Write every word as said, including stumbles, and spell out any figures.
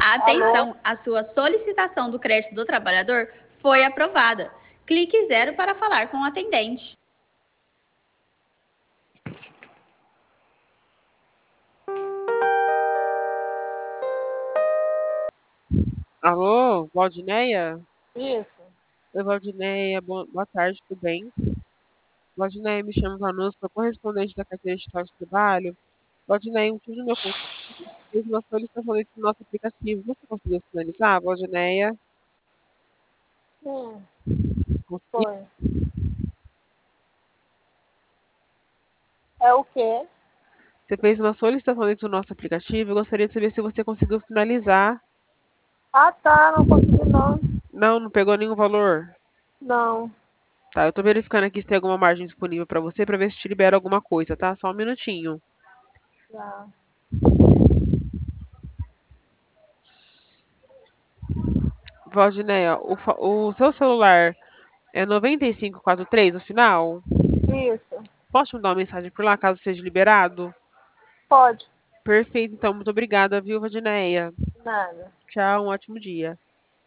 Alô? Atenção, a sua solicitação do crédito do trabalhador foi aprovada. Clique zero para falar com o atendente. Alô, Valdineia? Isso. Oi, Valdineia, boa, boa tarde, tudo bem? Valdineia, me chamo Vanusa, sou correspondente da carteira de de trabalho. Valdineia, um tio do meu contato fez uma solicitação desse nosso aplicativo. Você conseguiu finalizar, Valdineia? Sim, Consegui. foi. É o quê? Você fez uma solicitação dentro do nosso aplicativo. Eu gostaria de saber se você conseguiu finalizar. Ah, tá, não consegui não. Não, não pegou nenhum valor? Não. Tá, eu tô verificando aqui se tem alguma margem disponível para você, para ver se te libera alguma coisa, tá? Só um minutinho. Tá. Valdineia, o, fa- o seu celular é noventa e cinco quarenta e três no final? Isso. Posso te mandar uma mensagem por lá, caso seja liberado? Pode. Perfeito, então, muito obrigada, viu, Vadineia? Nada. Tchau, um ótimo dia.